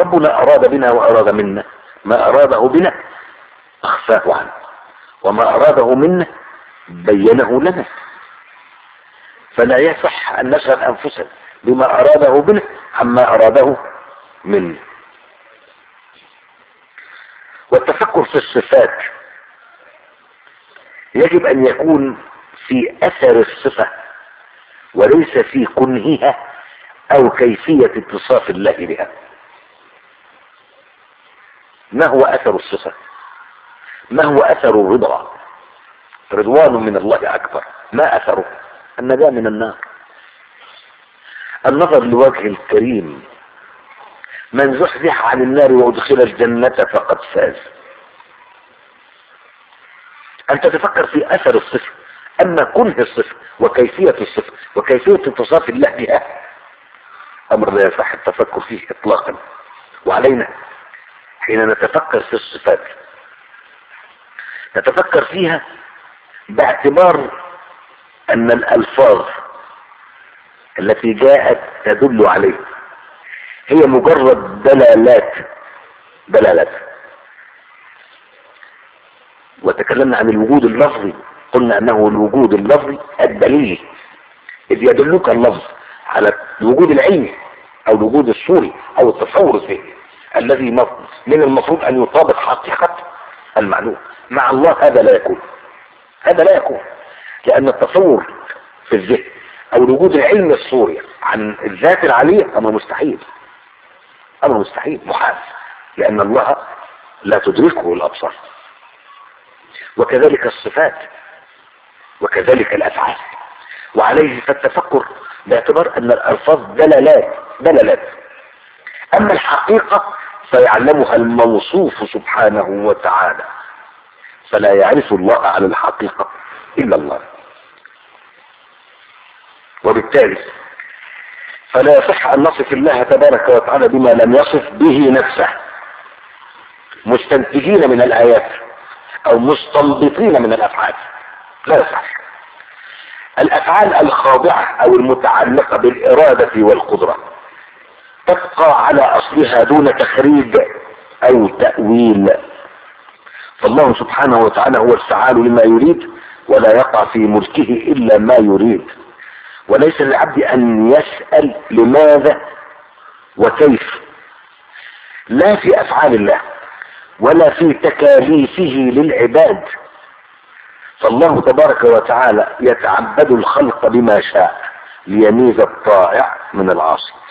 ربنا أراد بنا وأراد منا ما أراده بنا أخفاه عنه، وما أراده منا بينه لنا، فلا يصح أن نشغل أنفسنا بما أراده بنا عما أراده منا. والتفكر في الصفات يجب أن يكون في أثر الصفة وليس في كنهها أو كيفية اتصاف الله بها. ما هو أثر الصفة؟ ما هو أثر الرضا؟ رضوان من الله أكبر. ما أثره؟ النجاة من النار، النظر لوجه الكريم. من زحزح عن النار وادخل الجنة فقد فاز. أن تتفكر في أثر الصفة. أما كنه الصفة وكيفية الصفة وكيفية اتصاف الله بها أمر لا يصح التفكر فيه إطلاقا. وعلينا حين نتفكر في الصفات نتفكر فيها باعتبار أن الألفاظ التي جاءت تدل عليه هي مجرد دلالات. وتكلمنا عن الوجود اللفظي، قلنا أنه الوجود اللفظي الدليل، إذ يدلك اللفظ على الوجود العلمي أو الوجود الصوري أو التصور الذهني الذي من المفروض أن يطابق حقيقة المعلوم. مع الله هذا لا يكون، لأن التصور في الذهن أو الوجود العلمي الصوري عن الذات العلية أمر مستحيل محال، لأن الله لا تدركه الأبصار. وكذلك الصفات وكذلك الأفعال. وعليه فالتفكر باعتبار أن الألفاظ دلالات. أما الحقيقة فيعلمها الموصوف سبحانه وتعالى، فلا يعرف الله على الحقيقة إلا الله. وبالتالي فلا يصح أن نصف الله تبارك وتعالى بما لم يصف به نفسه مستنتجين من الآيات أو مستنبطين من الأفعال. لا يصح. الأفعال الخاضعة أو المتعلقة بالإرادة والقدرة تبقى على أصلها دون تخريج أو تأويل. فالله سبحانه وتعالى هو الفعال لما يريد، ولا يقع في ملكه إلا ما يريد. وليس للعبد أن يسأل لماذا وكيف، لا في أفعال الله ولا في تكاليفه للعباد. فالله تبارك وتعالى يتعبد الخلق بما شاء ليميز الطائع من العاصي.